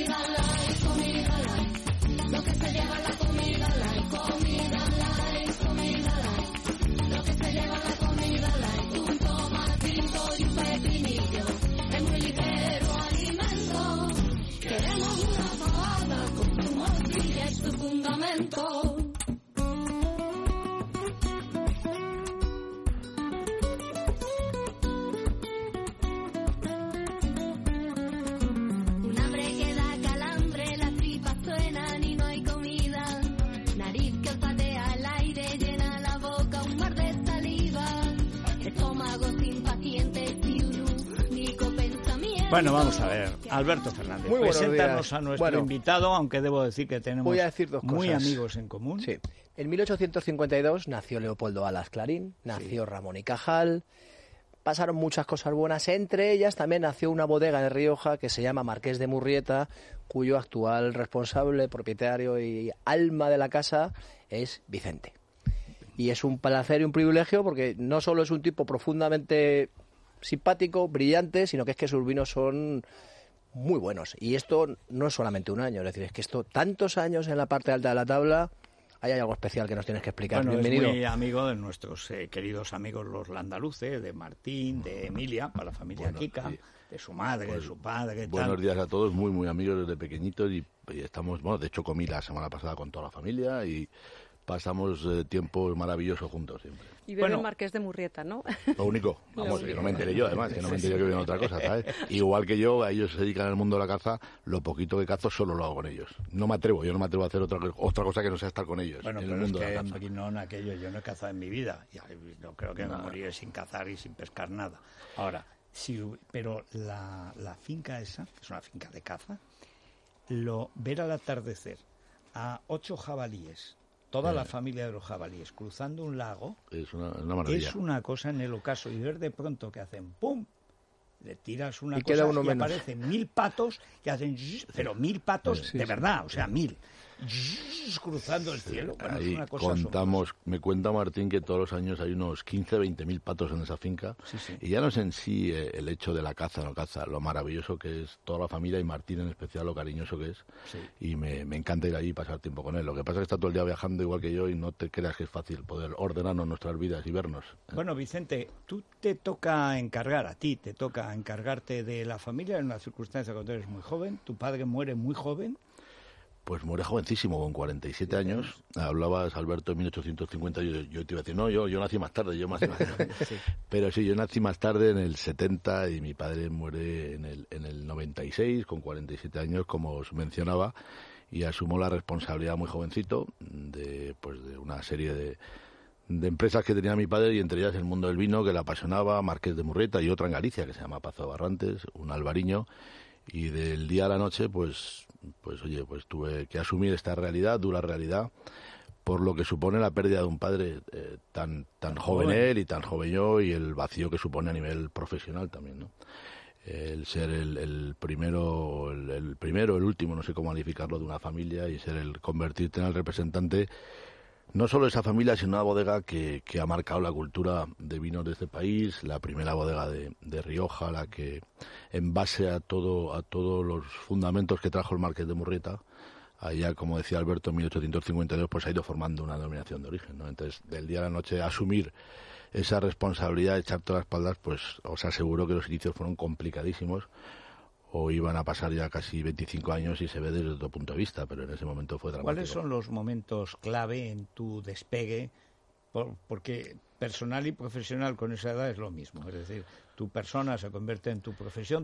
Bueno, vamos a ver, Alberto Fernández, preséntanos a nuestro invitado, aunque debo decir que tenemos muy amigos en común. Sí. En 1852 nació Leopoldo Alas Clarín, nació Ramón y Cajal, pasaron muchas cosas buenas, entre ellas también nació una bodega en Rioja que se llama Marqués de Murrieta, cuyo actual responsable, propietario y alma de la casa es Vicente. Y es un placer y un privilegio porque no solo es un tipo profundamente simpático, brillante, sino que es que sus vinos son muy buenos. Y esto no es solamente un año, es decir, es que esto, tantos años en la parte alta de la tabla, hay algo especial que nos tienes que explicar. Bueno, bienvenido. Es muy amigo de nuestros queridos amigos los landaluces, de Martín, de Emilia, para la familia Kika, sí, de su madre, pues, de su padre. Buenos días a todos, muy amigos desde pequeñitos y estamos, bueno, de hecho comí la semana pasada con toda la familia y pasamos tiempos maravillosos juntos siempre. Y bebe Marqués de Murrieta, ¿no? Lo único, vamos, que no me enteré yo, además, que no me enteré yo que viene otra cosa, ¿sabes? Igual que yo, a ellos se dedican al mundo de la caza, lo poquito que cazo solo lo hago con ellos. Yo no me atrevo a hacer otra cosa que no sea estar con ellos. Bueno, en pero el mundo es que de la caza. yo no he cazado en mi vida, no creo que me moriré sin cazar y sin pescar nada. Ahora, sí, pero la finca esa, que es una finca de caza, ver al atardecer a 8 jabalíes, toda la familia de los jabalíes cruzando un lago, es una maravilla. Es una cosa en el ocaso, y ver de pronto que hacen ¡pum! Le tiras una y cosa y menos. aparecen 1000 patos que hacen pero 1000 patos de verdad, o sea, 1000 cruzando el cielo. Bueno, ahí es una cosa contamos, me cuenta Martín que todos los años hay unos 15-20 mil patos en esa finca, y ya no es en sí el hecho de la caza, no caza, lo maravilloso que es toda la familia y Martín en especial, lo cariñoso que es, y me encanta ir allí y pasar tiempo con él. Lo que pasa es que está todo el día viajando igual que yo y no te creas que es fácil poder ordenarnos nuestras vidas y vernos. Bueno, Vicente, a ti te toca encargarte de la familia en una circunstancia cuando eres muy joven, tu padre muere muy joven. Pues muere jovencísimo, con 47 años. Hablabas, Alberto, en 1850, yo te iba a decir, no, yo nací más tarde, sí. Pero sí, yo nací más tarde, en el 70, y mi padre muere en el 96, con 47 años, como os mencionaba, y asumo la responsabilidad muy jovencito de una serie de empresas que tenía mi padre, y entre ellas el mundo del vino, que le apasionaba, Marqués de Murrieta, y otra en Galicia, que se llama Pazo de Barrantes, un albariño, y del día a la noche, pues tuve que asumir esta realidad, dura realidad, por lo que supone la pérdida de un padre tan joven él y tan joven yo, y el vacío que supone a nivel profesional también, ¿no? El ser el primero, el último, no sé cómo calificarlo, de una familia, y convertirte en el representante no solo de esa familia, sino una bodega que ha marcado la cultura de vinos de este país, la primera bodega de Rioja, la que, en base a todos los fundamentos que trajo el Marqués de Murrieta, allá, como decía Alberto, en 1852, pues ha ido formando una denominación de origen, ¿no? Entonces, del día a la noche, asumir esa responsabilidad, echarte las espaldas, pues os aseguro que los inicios fueron complicadísimos, o iban a pasar ya casi 25 años y se ve desde otro punto de vista, pero en ese momento fue dramático. ¿Cuáles son los momentos clave en tu despegue? Porque personal y profesional con esa edad es lo mismo, es decir, tu persona se convierte en tu profesión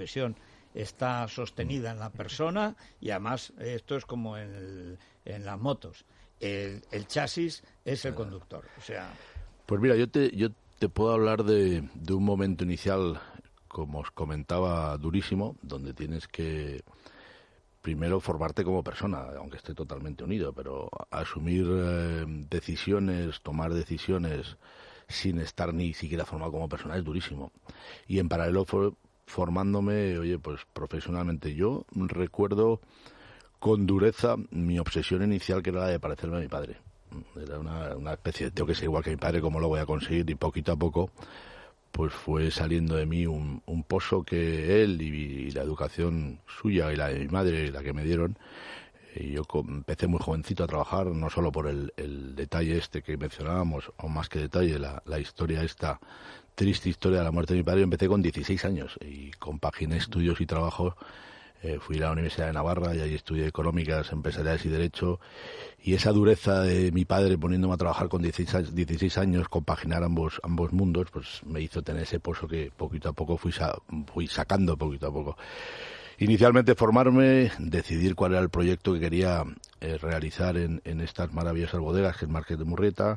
está sostenida en la persona, y además esto es como en las motos, el chasis es el conductor, o sea... Pues mira, yo te puedo hablar de un momento inicial, como os comentaba, durísimo, donde tienes que primero formarte como persona, aunque esté totalmente unido, pero asumir decisiones, tomar decisiones sin estar ni siquiera formado como persona es durísimo. Y en paralelo formándome, pues profesionalmente. Yo recuerdo con dureza mi obsesión inicial, que era la de parecerme a mi padre. Era una especie de tengo que ser igual que mi padre, ¿cómo lo voy a conseguir? Y poquito a poco pues fue saliendo de mí un pozo que él y la educación suya y la de mi madre, la que me dieron, yo empecé muy jovencito a trabajar, no solo por el detalle este que mencionábamos, o más que detalle, la historia esta, triste historia de la muerte de mi padre. Yo empecé con 16 años y compaginé estudios y trabajo. Fui a la Universidad de Navarra y allí estudié Económicas, Empresariales y Derecho. Y esa dureza de mi padre poniéndome a trabajar con 16 años, compaginar ambos mundos, pues me hizo tener ese pozo que poquito a poco fui sacando poquito a poco. Inicialmente formarme, decidir cuál era el proyecto que quería realizar en estas maravillosas bodegas, que es Marqués de Murrieta,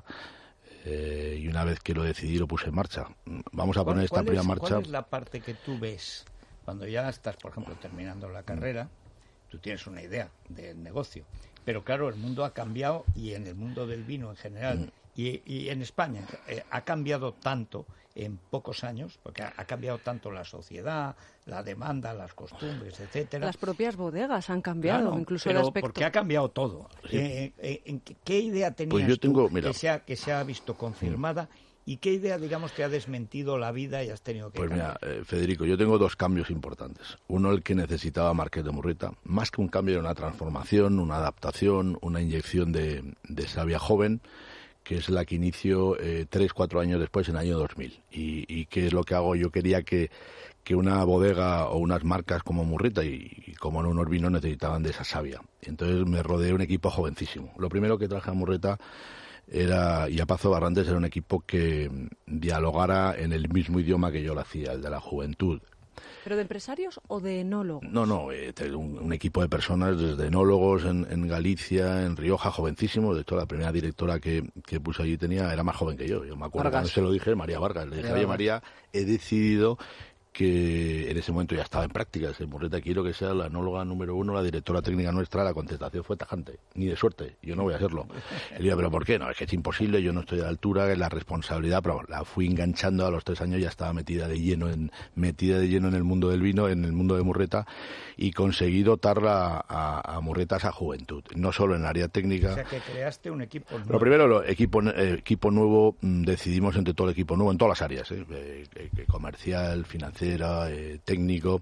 y una vez que lo decidí lo puse en marcha. Vamos a poner esta primera marcha. ¿Cuál es la parte que tú ves cuando ya estás, por ejemplo, terminando la carrera? Tú tienes una idea del negocio, pero claro, el mundo ha cambiado, y en el mundo del vino en general y en España ha cambiado tanto en pocos años, porque ha cambiado tanto la sociedad, la demanda, las costumbres, etcétera. Las propias bodegas han cambiado, claro, incluso pero el aspecto. porque ha cambiado todo. Sí. ¿Qué idea tenías pues yo tengo, tú mira, que se ha visto confirmada? ¿Y qué idea, digamos, te ha desmentido la vida y has tenido que cambiar? Pues mira, Federico, yo tengo dos cambios importantes. Uno, el que necesitaba Marqués de Murrieta. Más que un cambio, era una transformación, una adaptación, una inyección de savia joven, que es la que inicio 3-4 años después, en el año 2000. ¿Y qué es lo que hago? Yo quería que una bodega o unas marcas como Murrieta y como no unos vinos necesitaban de esa savia. Entonces me rodeé un equipo jovencísimo. Lo primero que traje a Murrieta y a Pazo Barrantes era un equipo que dialogara en el mismo idioma que yo lo hacía, el de la juventud. ¿Pero de empresarios o de enólogos? No, un equipo de personas, desde enólogos en Galicia, en Rioja, jovencísimos. De hecho, la primera directora que puse allí era más joven que yo. Yo me acuerdo cuando se lo dije, María Vargas. Le dije, oye, María, he decidido que en ese momento ya estaba en prácticas. En Murrieta quiero que sea la enóloga número 1, la directora técnica nuestra. La contestación fue tajante. Ni de suerte, yo no voy a hacerlo. Le digo, ¿pero por qué? No, es que es imposible, yo no estoy a la altura, es la responsabilidad. Pero la fui enganchando. A los 3 años ya estaba metida de lleno en el mundo del vino, en el mundo de Murrieta, y conseguí dotar a Murrieta esa juventud. No solo en el área técnica. O sea, que creaste un equipo nuevo. Lo primero, equipo nuevo, decidimos entre todo el equipo nuevo, en todas las áreas, comercial, financiera, técnico,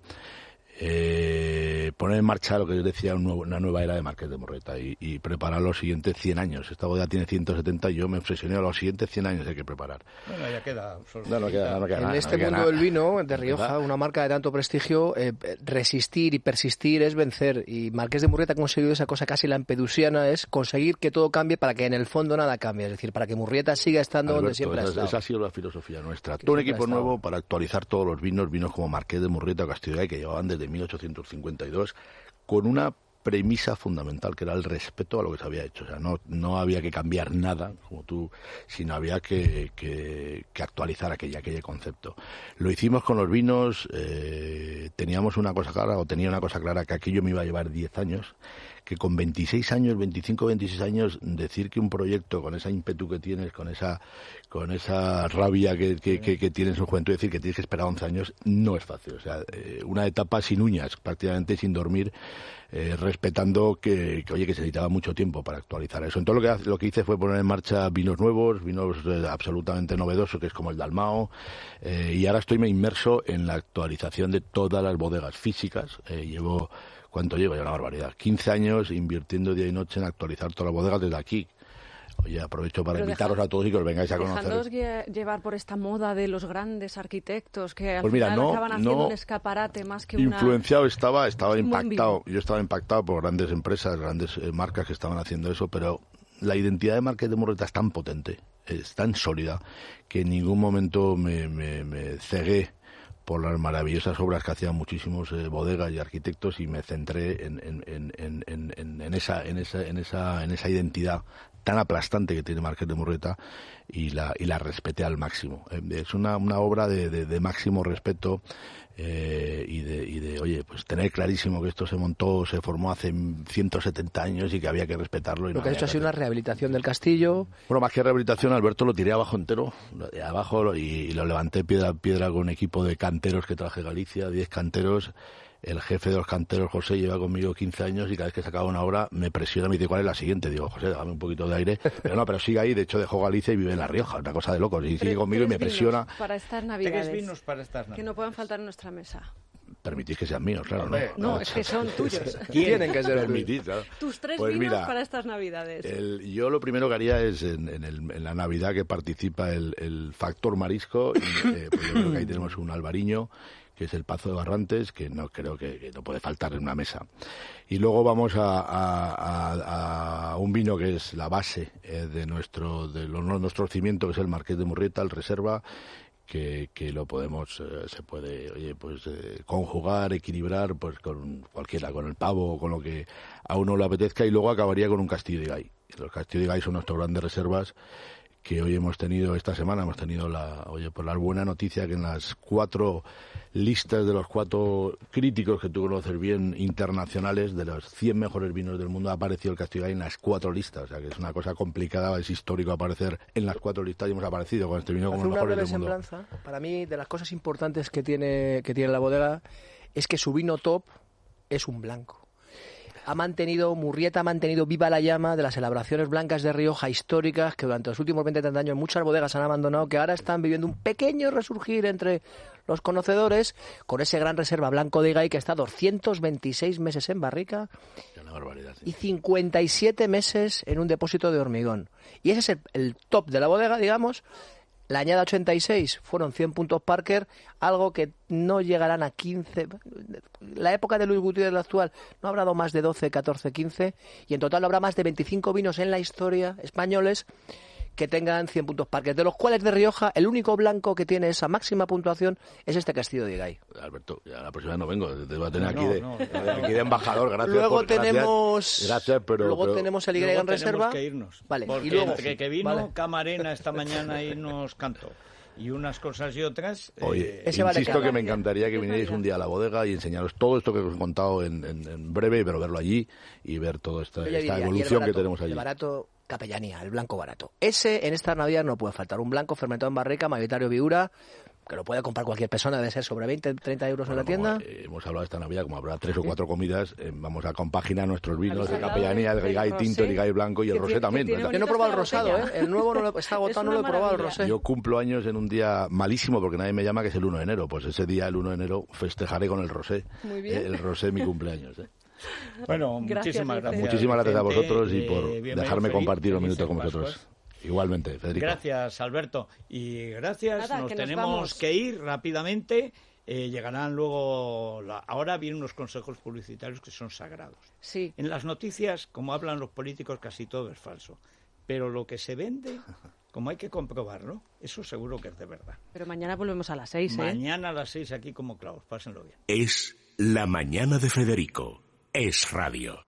poner en marcha lo que yo decía, una nueva era de Marqués de Murrieta y preparar los siguientes 100 años. Esta bodega tiene 170 y yo me obsesioné a los siguientes 100 años hay que preparar. Bueno, ya queda. No queda en nada, este mundo del vino, de Rioja, una marca de tanto prestigio, resistir y persistir es vencer. Y Marqués de Murrieta ha conseguido esa cosa casi lampedusiana, es conseguir que todo cambie para que en el fondo nada cambie. Es decir, para que Murrieta siga estando donde siempre ha estado. Esa ha sido la filosofía nuestra. Todo un equipo nuevo para actualizar todos los vinos como Marqués de Murrieta o Castillo, que llevaban desde 1852, con una premisa fundamental, que era el respeto a lo que se había hecho. O sea, no había que cambiar nada, sino había que actualizar aquel concepto. Lo hicimos con los vinos, tenía una cosa clara, que aquello me iba a llevar 10 años, que con 26 años, decir que un proyecto con esa ímpetu que tienes, con esa rabia que tienes en su juventud, decir que tienes que esperar 11 años, no es fácil. O sea, una etapa sin uñas, prácticamente sin dormir, respetando que se necesitaba mucho tiempo para actualizar eso. Entonces lo que hice fue poner en marcha vinos nuevos, vinos absolutamente novedosos, que es como el Dalmao, y ahora estoy inmerso en la actualización de todas las bodegas físicas. ¿Cuánto llevo? Ya una barbaridad. 15 años invirtiendo día y noche en actualizar todas las bodegas desde aquí. Oye, aprovecho para invitaros a todos y que os vengáis a conocer. Dejándoos llevar por esta moda de los grandes arquitectos que al final acaban haciendo un escaparate más que influenciado estaba impactado. Yo estaba impactado por grandes empresas, grandes marcas que estaban haciendo eso, pero la identidad de Marqués de Murrieta es tan potente, es tan sólida, que en ningún momento me cegué por las maravillosas obras que hacían muchísimos bodegas y arquitectos, y me centré en esa identidad tan aplastante que tiene Marqués de Murrieta, y la respeté al máximo. Es una obra de máximo respeto, y de oye, pues tener clarísimo que esto se formó hace 170 años y que había que respetarlo. Lo que ha hecho ha sido una rehabilitación del castillo. Bueno, más que rehabilitación, Alberto lo tiré abajo entero, y lo levanté piedra a piedra con un equipo de canteros que traje de Galicia, 10 canteros. El jefe de los canteros, José, lleva conmigo 15 años y cada vez que sacaba una obra me presiona, me dice, ¿cuál es la siguiente? Digo, José, dame un poquito de aire. Pero sigue ahí, de hecho dejó Galicia y vive en La Rioja, una cosa de locos. Y sigue conmigo y me presiona. Para estas Navidades. 3 vinos para estas Navidades. Que no puedan faltar en nuestra mesa. Permitís que sean míos, claro. No, es que son tuyos. Tienen que ser permitís, claro. Tus 3 vinos para estas Navidades. Yo lo primero que haría es, en la Navidad que participa el factor marisco, pues yo creo que ahí tenemos un albariño, que es el Pazo de Barrantes, que no creo que no puede faltar en una mesa. Y luego vamos a un vino que es la base de nuestro cimiento, que es el Marqués de Murrieta, el Reserva, que lo podemos, se puede, conjugar, equilibrar, pues con cualquiera, con el pavo o con lo que a uno le apetezca, y luego acabaría con un Castillo de Gay. Los Castillo de Gay son nuestras grandes reservas, que hoy esta semana hemos tenido la buena noticia que en las 4 listas de los 4 críticos que tú conoces bien, internacionales, de los 100 mejores vinos del mundo, ha aparecido el Castillo de Gay en las 4 listas. O sea, que es una cosa complicada, es histórico aparecer en las 4 listas, y hemos aparecido con este vino como los mejores del mundo. Para mí, de las cosas importantes que tiene la bodega, es que su vino top es un blanco. Murrieta ha mantenido viva la llama de las elaboraciones blancas de Rioja históricas, que durante los últimos 20-30 años muchas bodegas han abandonado, que ahora están viviendo un pequeño resurgir entre los conocedores, con ese gran reserva blanco de Gay que está 226 meses en barrica, una barbaridad, sí, y 57 meses en un depósito de hormigón. Y ese es el top de la bodega, digamos. La añada 86 fueron 100 puntos Parker, algo que no llegarán a 15. La época de Luis Gutiérrez, la actual, no habrá dado más de 12, 14, 15, y en total habrá más de 25 vinos en la historia españoles que tengan 100 puntos Parker, de los cuales de Rioja el único blanco que tiene esa máxima puntuación es este Castillo de Gay. Alberto, ya la próxima no vengo, te voy a tener aquí de embajador, gracias. Luego tenemos tenemos el Y en reserva. Tenemos que irnos, vale, porque y luego, entre que vino Camarena esta mañana y nos cantó, y unas cosas y otras. Oye, insisto que me encantaría que vinierais un día a la bodega y enseñaros todo esto que os he contado en breve, pero verlo allí y ver toda esta evolución que tenemos allí. El barato, Capellanía, el blanco barato. Ese en esta Navidad no puede faltar. Un blanco fermentado en barrica, mayoritario Viura, que lo puede comprar cualquier persona, debe ser sobre 20-30 euros en la tienda. Hemos hablado de esta Navidad, como habrá 3 o 4 comidas, vamos a compaginar nuestros vinos de Capellanía, el Gay tinto, el Gay blanco y el rosé también. Yo no he probado el rosado, el nuevo está agotado, no lo he probado el rosé. Yo cumplo años en un día malísimo, porque nadie me llama, que es el 1 de enero. Pues ese día, el 1 de enero, festejaré con el rosé. Muy bien. El rosé, mi cumpleaños. Bueno, muchísimas gracias. Muchísimas gracias a vosotros y por dejarme compartir un minuto con vosotros. Igualmente, Federico. Gracias, Alberto. Y gracias, nos tenemos que ir rápidamente. Llegarán luego... Ahora vienen unos consejos publicitarios que son sagrados. Sí. En las noticias, como hablan los políticos, casi todo es falso. Pero lo que se vende, como hay que comprobarlo, eso seguro que es de verdad. Pero mañana volvemos a las 6, Mañana a las 6 aquí como clavos. Pásenlo bien. Es La Mañana de Federico. Es radio.